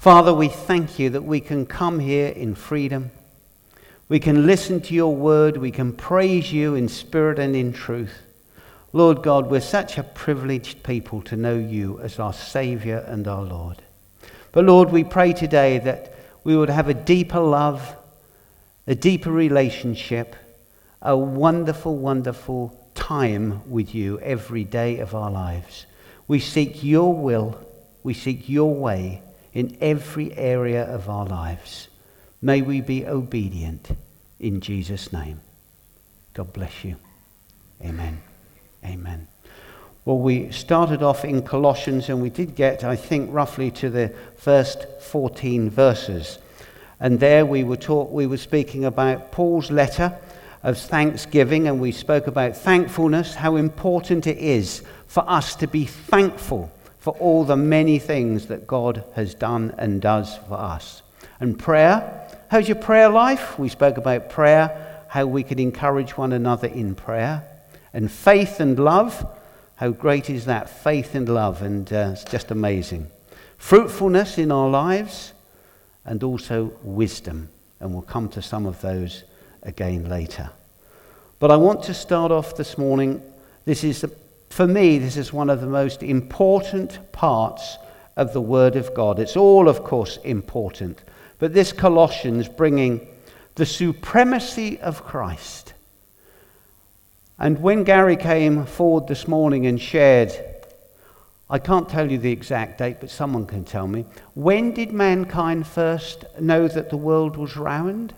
Father, we thank you that we can come here in freedom. We can listen to your word. We can praise you in spirit and in truth. Lord God, we're such a privileged people to know you as our Saviour and our Lord. But Lord, we pray today that we would have a deeper love, a deeper relationship, a wonderful, wonderful time with you every day of our lives. We seek your will, we seek your way in every area of our lives. May we be obedient in Jesus' name. God bless you. Amen. Amen. Well, we started off in Colossians and we did get, I think, roughly to the first 14 verses. And there we were speaking about Paul's letter of thanksgiving, and we spoke about thankfulness, how important it is for us to be thankful for all the many things that God has done and does for us. And prayer, how's your prayer life? We spoke about prayer, how we can encourage one another in prayer. And faith and love, how great is that, faith and love, and it's just amazing. Fruitfulness in our lives, and also wisdom, and we'll come to some of those again later. But I want to start off this morning, for me, this is one of the most important parts of the Word of God. It's all, of course, important, but this Colossians bringing the supremacy of Christ. And when Gary came forward this morning and shared, I can't tell you the exact date, but someone can tell me, when did mankind first know that the world was round?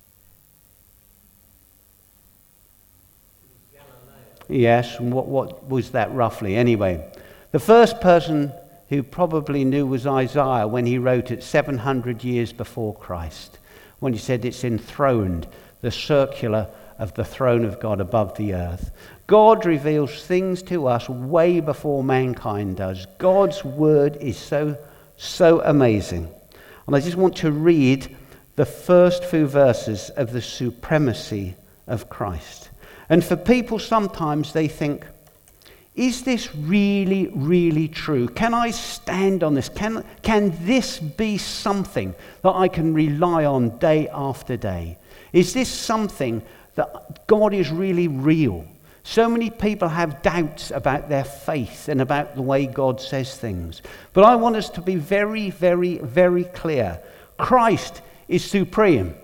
Yes, and what was that roughly? Anyway, the first person who probably knew was Isaiah when he wrote it 700 years before Christ, when he said it's enthroned, the circular of the throne of God above the earth. God reveals things to us way before mankind does. God's word is so amazing. And I just want to read the first few verses of the supremacy of Christ. And for people, sometimes they think, is this really, really true? Can I stand on this? Can this be something that I can rely on day after day? Is this something that God is really real? So many people have doubts about their faith and about the way God says things. But I want us to be very, very, very clear. Christ is supreme.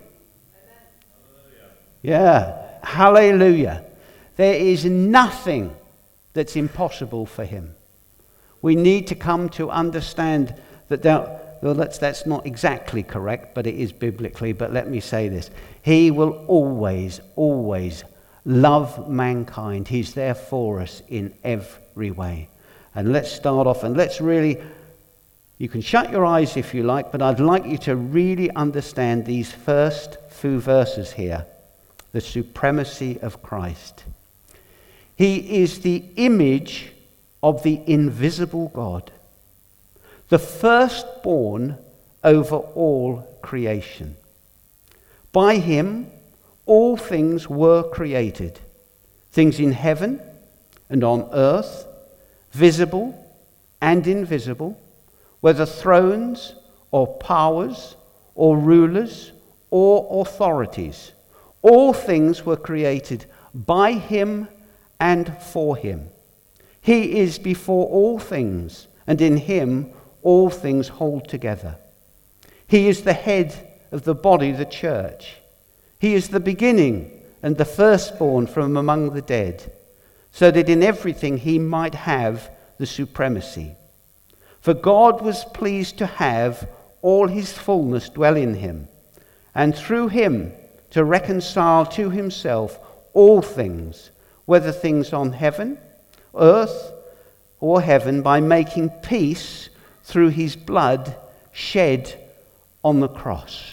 Yeah. Hallelujah. There is nothing that's impossible for him. We need to come to understand that that's not exactly correct, but it is biblically. But let me say this. He will always, always love mankind. He's there for us in every way. And let's start off and let's really, you can shut your eyes if you like, but I'd like you to really understand these first few verses here. The supremacy of Christ. He is the image of the invisible God, the firstborn over all creation. By him, all things were created, things in heaven and on earth, visible and invisible, whether thrones or powers or rulers or authorities. All things were created by him and for him. He is before all things, and in him all things hold together. He is the head of the body, the church. He is the beginning and the firstborn from among the dead, so that in everything he might have the supremacy. For God was pleased to have all his fullness dwell in him, and through him to reconcile to himself all things, whether things on earth or heaven, by making peace through his blood shed on the cross.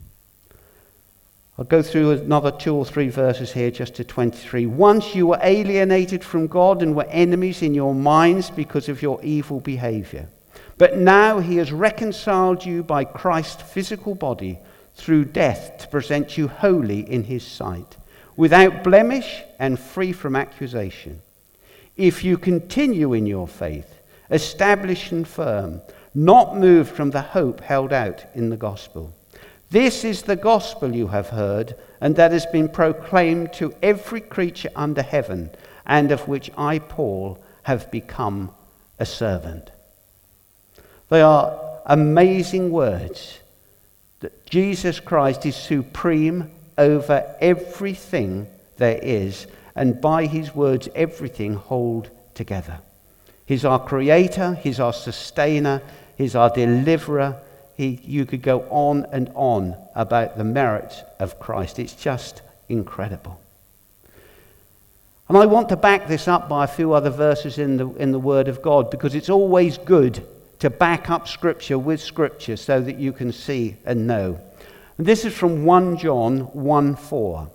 I'll go through another 2 or 3 verses here just to 23. Once you were alienated from God and were enemies in your minds because of your evil behavior. But now he has reconciled you by Christ's physical body through death to present you holy in his sight, without blemish and free from accusation. If you continue in your faith, established and firm, not moved from the hope held out in the gospel. This is the gospel you have heard, and that has been proclaimed to every creature under heaven, and of which I, Paul, have become a servant. They are amazing words that Jesus Christ is supreme over everything there is, and by his words everything holds together. He's our creator, he's our sustainer, he's our deliverer. You could go on and on about the merits of Christ. It's just incredible. And I want to back this up by a few other verses in the Word of God, because it's always good to back up Scripture with Scripture so that you can see and know. And this is from 1 John 1:4.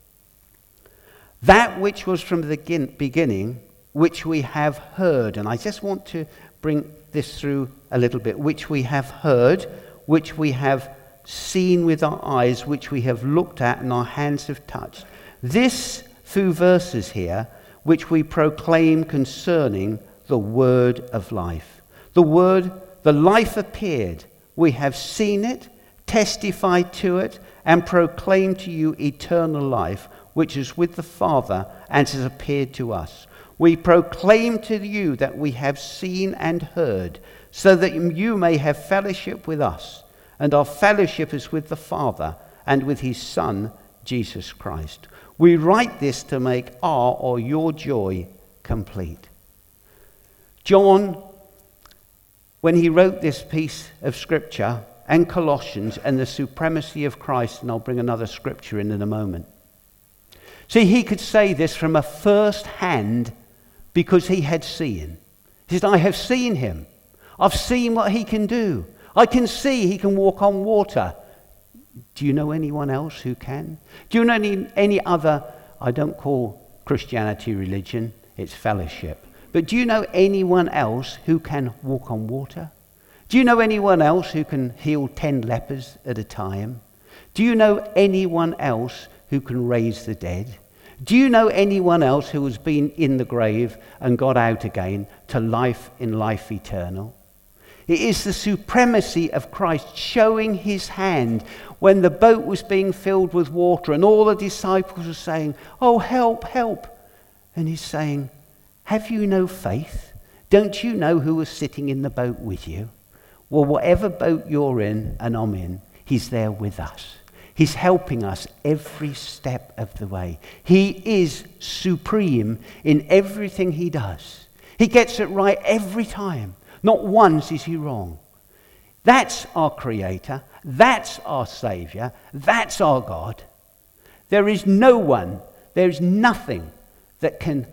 That which was from the beginning, which we have heard. And I just want to bring this through a little bit. Which we have heard, which we have seen with our eyes, which we have looked at and our hands have touched. This few verses here, which we proclaim concerning the word of life. The word, the life appeared. We have seen it, testified to it, and proclaimed to you eternal life, which is with the Father and has appeared to us. We proclaim to you that we have seen and heard, so that you may have fellowship with us. And our fellowship is with the Father and with his Son, Jesus Christ. We write this to make our or your joy complete. John, when he wrote this piece of Scripture, and Colossians, and the supremacy of Christ, and I'll bring another scripture in a moment. See, he could say this from a first hand because he had seen. He said, I have seen him. I've seen what he can do. I can see he can walk on water. Do you know anyone else who can? Do you know any other, I don't call Christianity religion, it's fellowship. But do you know anyone else who can walk on water? Do you know anyone else who can heal 10 lepers at a time? Do you know anyone else who can raise the dead? Do you know anyone else who has been in the grave and got out again to life in life eternal? It is the supremacy of Christ showing his hand when the boat was being filled with water and all the disciples were saying, oh, help, help. And he's saying, have you no faith? Don't you know who was sitting in the boat with you? Well, whatever boat you're in and I'm in, he's there with us. He's helping us every step of the way. He is supreme in everything he does. He gets it right every time. Not once is he wrong. That's our Creator. That's our Saviour. That's our God. There is no one, there is nothing that can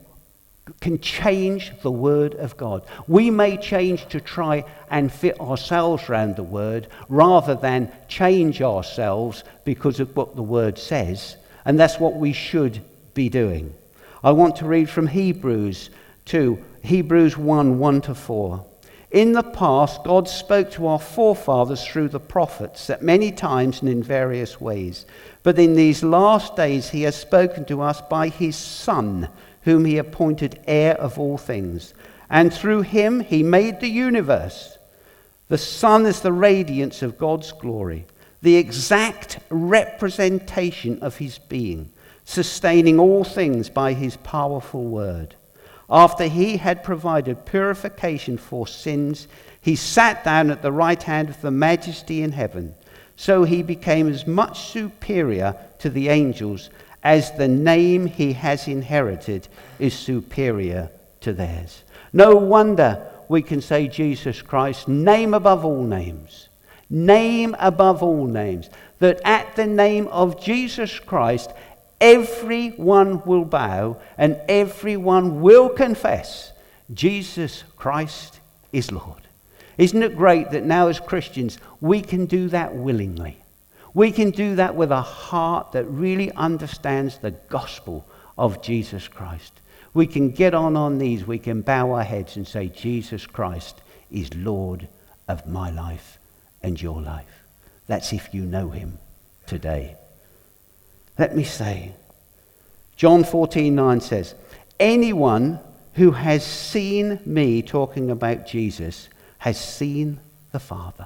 change the Word of God. We may change to try and fit ourselves around the Word rather than change ourselves because of what the Word says, and that's what we should be doing. I want to read from Hebrews 2, Hebrews 1:1-4. In the past, God spoke to our forefathers through the prophets at many times and in various ways. But in these last days, he has spoken to us by his Son, whom he appointed heir of all things. And through him, he made the universe. The Son is the radiance of God's glory, the exact representation of his being, sustaining all things by his powerful word. After he had provided purification for sins, he sat down at the right hand of the Majesty in heaven. So he became as much superior to the angels as the name he has inherited is superior to theirs. No wonder we can say Jesus Christ, name above all names. Name above all names. That at the name of Jesus Christ, everyone will bow and everyone will confess Jesus Christ is Lord. Isn't it great that now as Christians we can do that willingly? We can do that with a heart that really understands the gospel of Jesus Christ. We can get on our knees, we can bow our heads and say Jesus Christ is Lord of my life and your life. That's if you know him today. Let me say, John 14:9 says, anyone who has seen me, talking about Jesus, has seen the Father?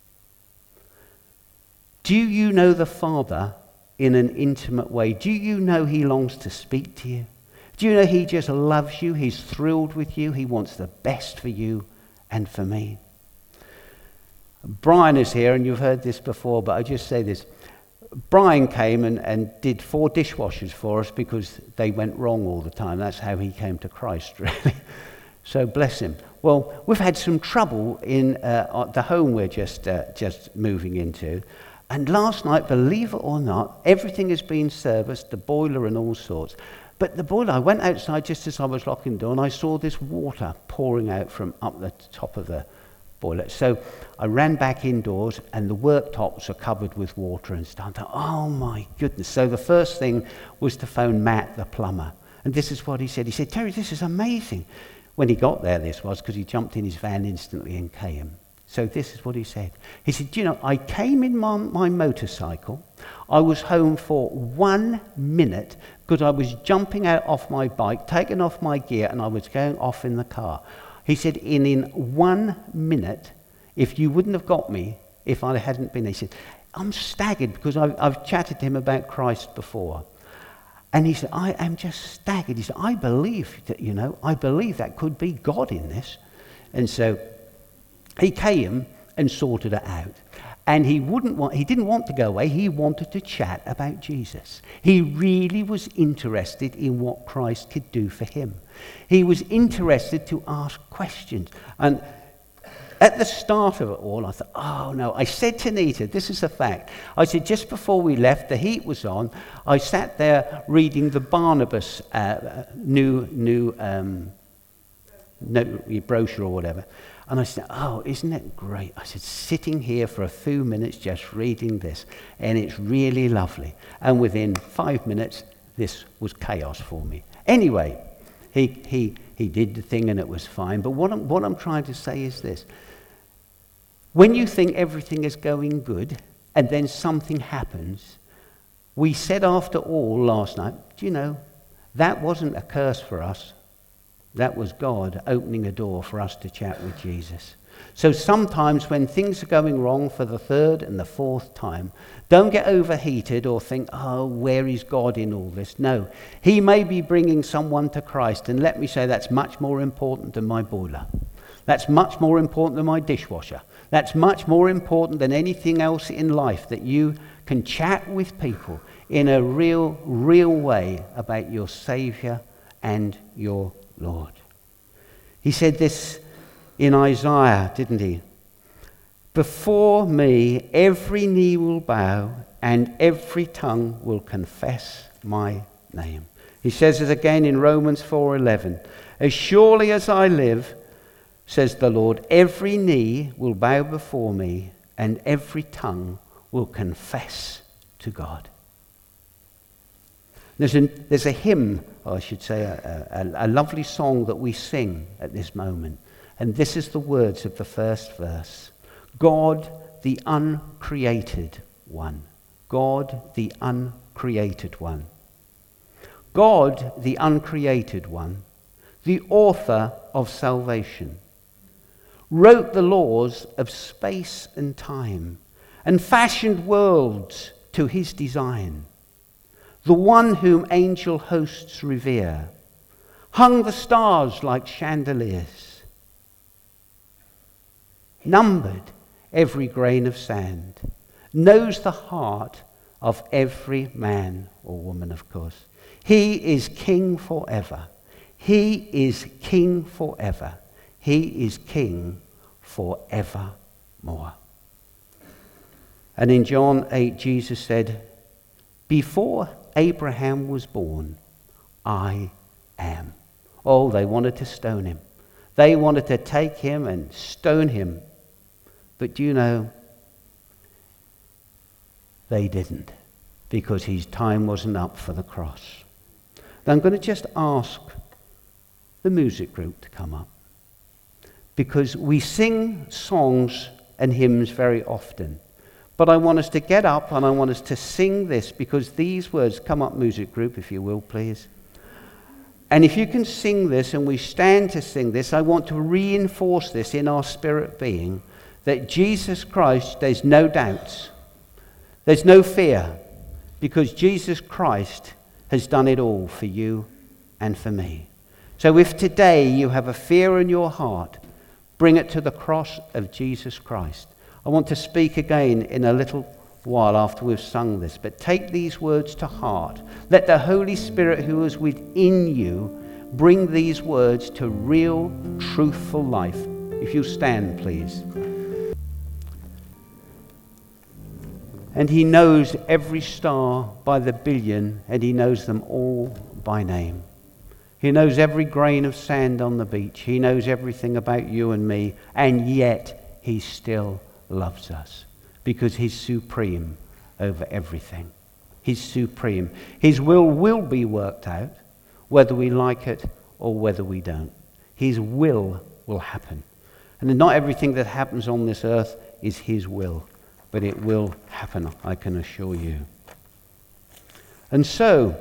Do you know the Father in an intimate way? Do you know he longs to speak to you? Do you know he just loves you? He's thrilled with you. He wants the best for you and for me. Brian is here, and you've heard this before, but I just say this. Brian came and did 4 dishwashers for us because they went wrong all the time. That's how he came to Christ, really. So bless him. Well, we've had some trouble in the home we're just moving into. And last night, believe it or not, everything has been serviced, the boiler and all sorts. But the boiler, I went outside just as I was locking the door, and I saw this water pouring out from up the top of the boiler. So I ran back indoors, and the worktops are covered with water and stuff. I thought, oh my goodness. So the first thing was to phone Matt, the plumber. And this is what he said. He said, Terry, this is amazing. When he got there, this was because he jumped in his van instantly and came. So this is what he said. He said, you know, I came in my motorcycle. I was home for 1 minute because I was jumping out off my bike, taking off my gear, and I was going off in the car. He said, in 1 minute, if you wouldn't have got me, if I hadn't been there, he said, I'm staggered because I've chatted to him about Christ before. And he said, I am just staggered. He said, I believe that, you know, I believe that could be God in this. And so he came and sorted it out. And he didn't want to go away. He wanted to chat about Jesus. He really was interested in what Christ could do for him. He was interested to ask questions. And at the start of it all, I thought, oh no. I said to Nita, this is a fact. I said, just before we left, the heat was on. I sat there reading the Barnabas new brochure or whatever. And I said, oh, isn't it great? I said, sitting here for a few minutes just reading this, and it's really lovely. And within 5 minutes, this was chaos for me. Anyway, he did the thing and it was fine. But what I'm trying to say is this. When you think everything is going good and then something happens, we said after all last night, do you know, that wasn't a curse for us. That was God opening a door for us to chat with Jesus. So sometimes when things are going wrong for the 3rd and the 4th time, don't get overheated or think, oh, where is God in all this? No, he may be bringing someone to Christ. And let me say that's much more important than my boiler. That's much more important than my dishwasher. That's much more important than anything else in life, that you can chat with people in a real way about your Saviour and your Lord. He said this in Isaiah, didn't he? Before me every knee will bow and every tongue will confess my name. He says it again in Romans 4:11. As surely as I live, says the Lord, every knee will bow before me and every tongue will confess to God. There's a hymn, or I should say a lovely song that we sing at this moment. And this is the words of the first verse. God, the uncreated one. God, the uncreated one. God, the uncreated one, the author of salvation, wrote the laws of space and time and fashioned worlds to his design. The one whom angel hosts revere, hung the stars like chandeliers, numbered every grain of sand, knows the heart of every man or woman, of course. He is king forever. He is king forever. He is king forevermore. And in John 8, Jesus said, before Abraham was born, I am. Oh, they wanted to stone him. They wanted to take him and stone him. But do you know, they didn't, because his time wasn't up for the cross. Now I'm going to just ask the music group to come up, because we sing songs and hymns very often. But I want us to get up and I want us to sing this, because these words, come up music group if you will please. And if you can sing this and we stand to sing this, I want to reinforce this in our spirit being, that Jesus Christ, there's no doubts, there's no fear, because Jesus Christ has done it all for you and for me. So if today you have a fear in your heart, bring it to the cross of Jesus Christ. I want to speak again in a little while after we've sung this, but take these words to heart. Let the Holy Spirit who is within you bring these words to real, truthful life. If you stand, please. And he knows every star by the billion, and he knows them all by name. He knows every grain of sand on the beach. He knows everything about you and me, and yet he still loves us because he's supreme over everything. He's supreme. His will be worked out, whether we like it or whether we don't. His will happen. And not everything that happens on this earth is his will, but it will happen, I can assure you. And so,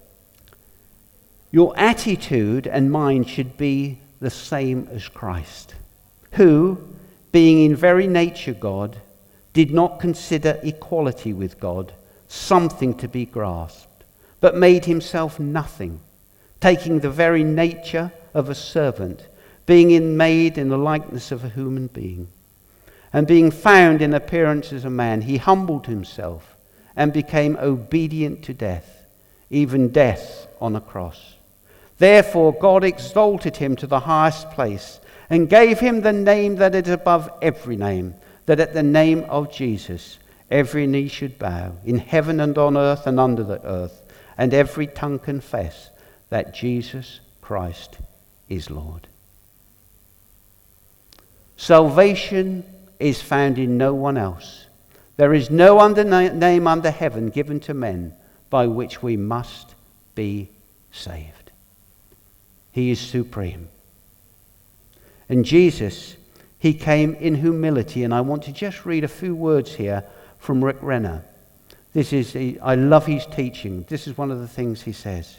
your attitude and mind should be the same as Christ, who, being in very nature God, did not consider equality with God something to be grasped, but made himself nothing, taking the very nature of a servant, being made in the likeness of a human being. And being found in appearance as a man, he humbled himself and became obedient to death, even death on a cross. Therefore God exalted him to the highest place and gave him the name that is above every name, that at the name of Jesus every knee should bow, in heaven and on earth and under the earth, and every tongue confess that Jesus Christ is Lord. Salvation is found in no one else. There is no other name under heaven given to men by which we must be saved. He is supreme. And Jesus, he came in humility, and I want to just read a few words here from Rick Renner. I love his teaching. This is one of the things he says.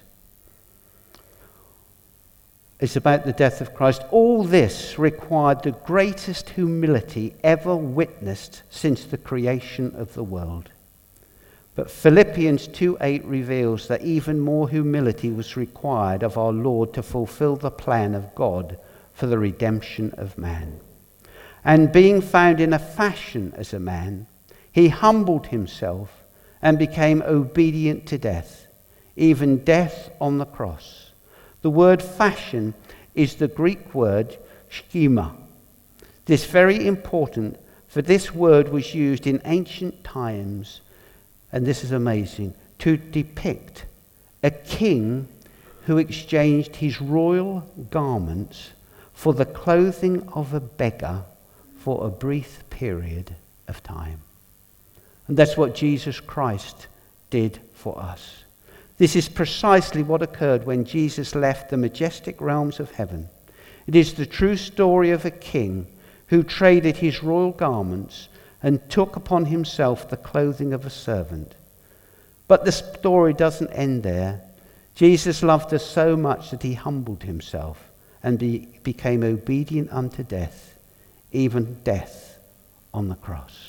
It's about the death of Christ. All this required the greatest humility ever witnessed since the creation of the world. But Philippians 2:8 reveals that even more humility was required of our Lord to fulfill the plan of God for the redemption of man. And being found in a fashion as a man, he humbled himself and became obedient to death, even death on the cross. The word fashion is the Greek word schema. This is very important, for this word was used in ancient times, and this is amazing, to depict a king who exchanged his royal garments for the clothing of a beggar for a brief period of time. And that's what Jesus Christ did for us. This is precisely what occurred when Jesus left the majestic realms of heaven. It is the true story of a king who traded his royal garments and took upon himself the clothing of a servant. But the story doesn't end there. Jesus loved us so much that he humbled himself and became obedient unto death, even death on the cross.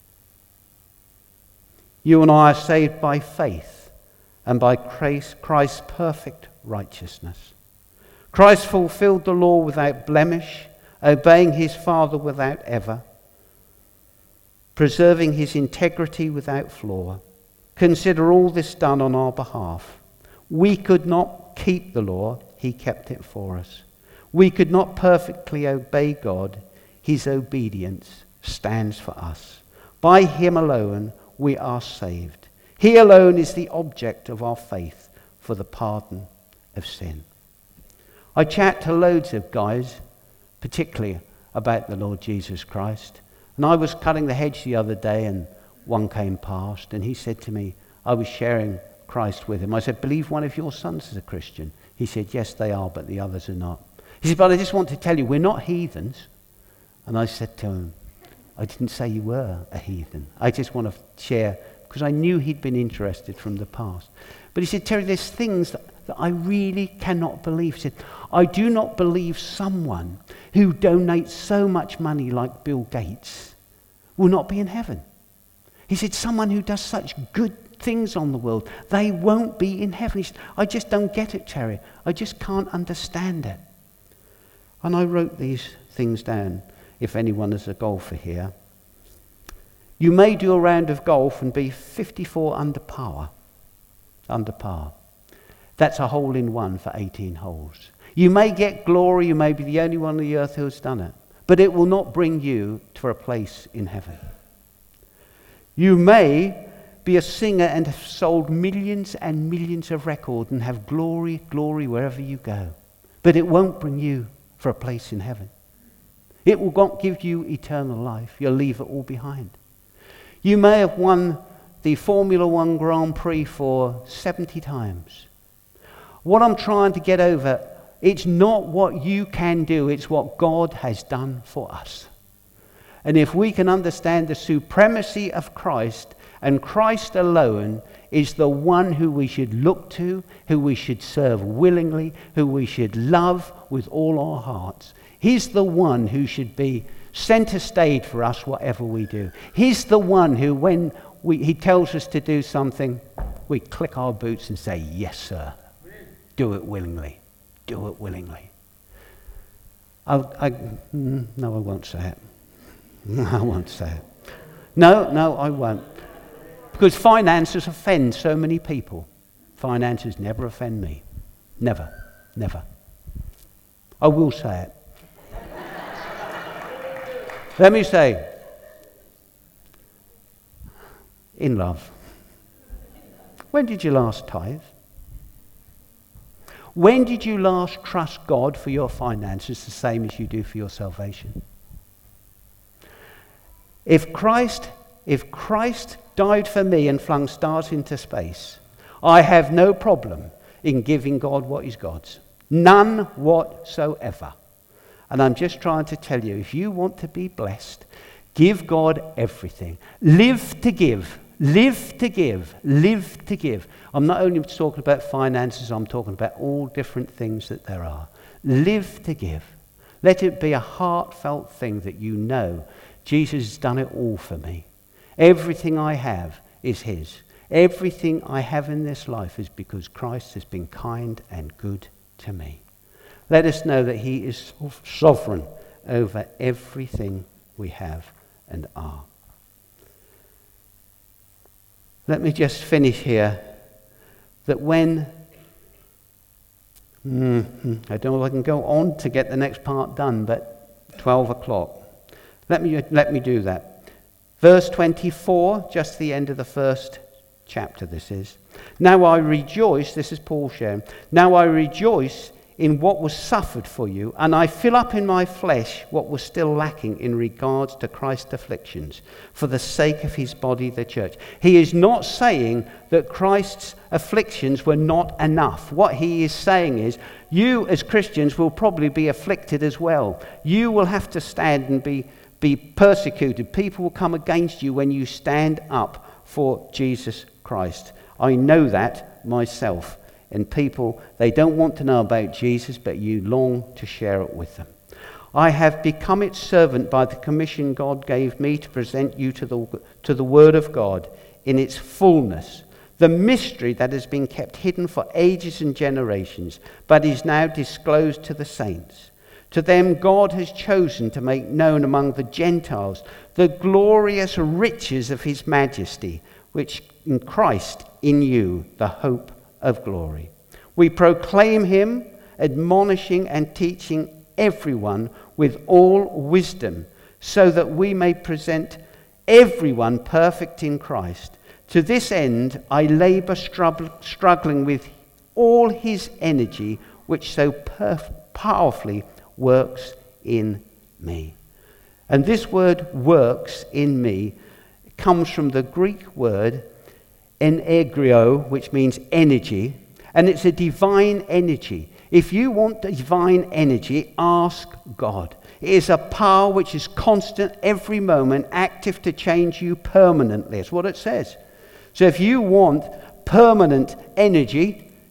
You and I are saved by faith and by Christ's perfect righteousness. Christ fulfilled the law without blemish, obeying his Father without ever, preserving his integrity without flaw. Consider all this done on our behalf. We could not keep the law, he kept it for us. We could not perfectly obey God, his obedience stands for us. By him alone we are saved. He alone is the object of our faith for the pardon of sin. I chat to loads of guys, particularly about the Lord Jesus Christ. And I was cutting the hedge the other day and one came past and he said to me, I was sharing Christ with him. I said, believe one of your sons is a Christian. He said, yes, they are, but the others are not. He said, but I just want to tell you, we're not heathens. And I said to him, I didn't say you were a heathen. I just want to share, because I knew he'd been interested from the past. But he said, Terry, there's things that I really cannot believe. He said, I do not believe someone who donates so much money like Bill Gates will not be in heaven. He said, someone who does such good things on the world, they won't be in heaven. He said, I just don't get it, Terry. I just can't understand it. And I wrote these things down, if anyone is a golfer here. You may do a round of golf and be 54 under par. Under par. That's a hole in one for 18 holes. You may get glory, you may be the only one on the earth who has done it, but it will not bring you to a place in heaven. You may be a singer and have sold millions and millions of records and have glory, glory wherever you go, but it won't bring you for a place in heaven. It will not give you eternal life. You'll leave it all behind. You may have won the Formula One Grand Prix for 70 times. What I'm trying to get over, it's not what you can do, it's what God has done for us. And if we can understand the supremacy of Christ, and Christ alone is the one who we should look to, who we should serve willingly, who we should love with all our hearts. He's the one who should be center stage for us, whatever we do. He's the one who, when he tells us to do something, we click our boots and say, yes, sir. Do it willingly. Do it willingly. No, I won't say it. I won't say it. No, I won't. Because finances offend so many people. Finances never offend me. Never. Never. I will say it. Let me say, in love, when did you last tithe? When did you last trust God for your finances the same as you do for your salvation? If Christ died for me and flung stars into space, I have no problem in giving God what is God's. None whatsoever. And I'm just trying to tell you, if you want to be blessed, give God everything. Live to give. Live to give. Live to give. I'm not only talking about finances, I'm talking about all different things that there are. Live to give. Let it be a heartfelt thing that you know Jesus has done it all for me. Everything I have is his. Everything I have in this life is because Christ has been kind and good to me. Let us know that he is sovereign over everything we have and are. Let me just finish here. That when, I don't know if I can go on to get the next part done, but 12 o'clock. Let me do that. Verse 24, just the end of the first chapter this is. Now I rejoice, this is Paul sharing, now I rejoice in what was suffered for you, and I fill up in my flesh what was still lacking in regards to Christ's afflictions, for the sake of his body, the church. He is not saying that Christ's afflictions were not enough. What he is saying is, you as Christians will probably be afflicted as well. You will have to stand and be persecuted. People will come against you when you stand up for Jesus Christ. I know that myself. And people, they don't want to know about Jesus, but you long to share it with them. I have become its servant by the commission God gave me to present you to the Word of God in its fullness, the mystery that has been kept hidden for ages and generations, but is now disclosed to the saints. To them God has chosen to make known among the Gentiles the glorious riches of his majesty, which in Christ in you, the hope of glory. We proclaim him, admonishing and teaching everyone with all wisdom, so that we may present everyone perfect in Christ. To this end I labor struggling with all his energy, which so powerfully works in me. And this word works in me comes from the Greek word energeo, which means energy, and it's a divine energy. If you want divine energy, ask God. It is a power which is constant every moment, active to change you permanently. That's what it says. So if you want permanent energy,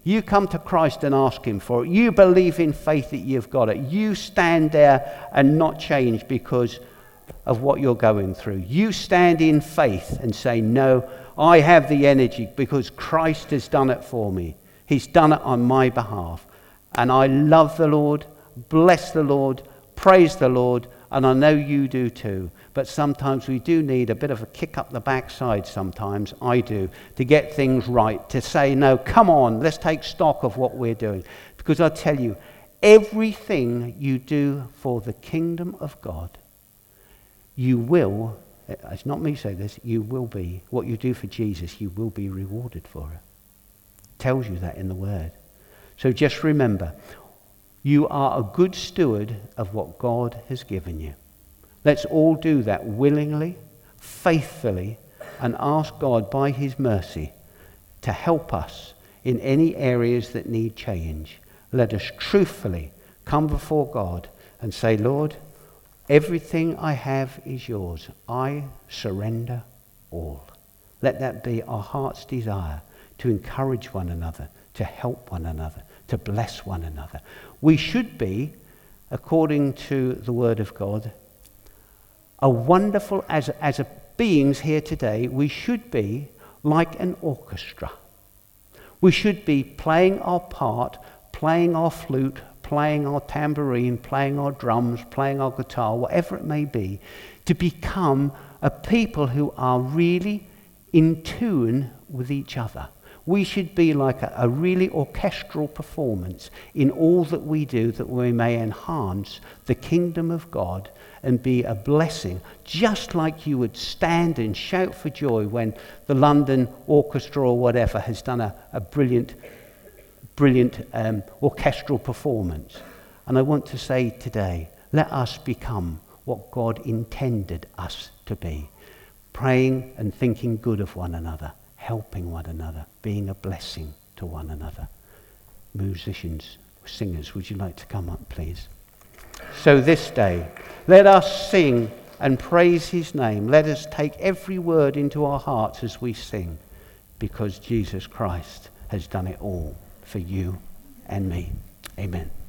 You come to Christ and ask him for it. You believe in faith that you've got it. You stand there and not change because of what you're going through. You stand in faith and say, no, I have the energy because Christ has done it for me. He's done it on my behalf. And I love the Lord, bless the Lord, praise the Lord, and I know you do too. But sometimes we do need a bit of a kick up the backside sometimes, I do, to get things right, to say, no, come on, let's take stock of what we're doing. Because I tell you, everything you do for the kingdom of God, you will, it's not me saying this, you will be, what you do for Jesus, you will be rewarded for it. It tells you that in the Word. So just remember, you are a good steward of what God has given you. Let's all do that willingly, faithfully, and ask God by his mercy to help us in any areas that need change. Let us truthfully come before God and say, Lord, everything I have is yours. I surrender all. Let that be our heart's desire, to encourage one another, to help one another, to bless one another. We should be, according to the Word of God, a wonderful, as a beings here today, we should be like an orchestra. We should be playing our part, playing our flute, playing our tambourine, playing our drums, playing our guitar, whatever it may be, to become a people who are really in tune with each other. We should be like a really orchestral performance in all that we do, that we may enhance the kingdom of God and be a blessing, just like you would stand and shout for joy when the London Orchestra or whatever has done a brilliant orchestral performance. And I want to say today, let us become what God intended us to be, praying and thinking good of one another, helping one another, being a blessing to one another. Musicians, singers, would you like to come up, please? So this day, let us sing and praise his name. Let us take every word into our hearts as we sing, because Jesus Christ has done it all for you and me. Amen.